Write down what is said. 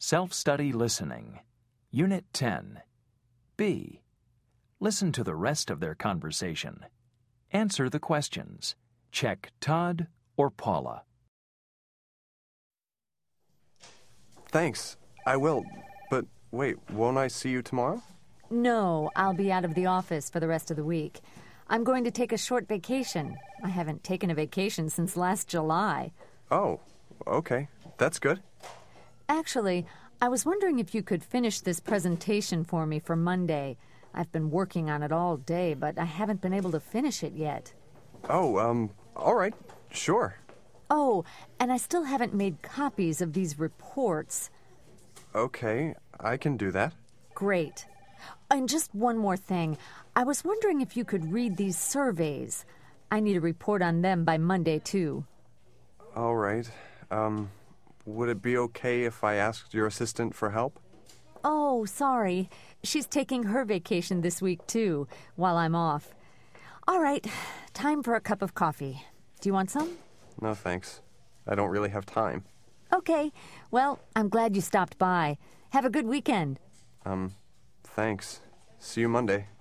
Self-study listening. Unit 10. B. Listen to the rest of their conversation. Answer the questions. Check Todd or Paula. Thanks. I will. But wait, won't I see you tomorrow? No, I'll be out of the office for the rest of the week. I'm going to take a short vacation. I haven't taken a vacation since last July. Oh, okay. That's good. Actually, I was wondering if you could finish this presentation for me for Monday. I've been working on it all day, but I haven't been able to finish it yet. Oh, all right. Sure. Oh, and I still haven't made copies of these reports. Okay, I can do that. Great. And just one more thing. I was wondering if you could read these surveys. I need a report on them by Monday, too. All right. Would it be okay if I asked your assistant for help? Oh, sorry. She's taking her vacation this week, too, while I'm off. All right, time for a cup of coffee. Do you want some? No, thanks. I don't really have time. Okay. Well, I'm glad you stopped by. Have a good weekend. Thanks. See you Monday.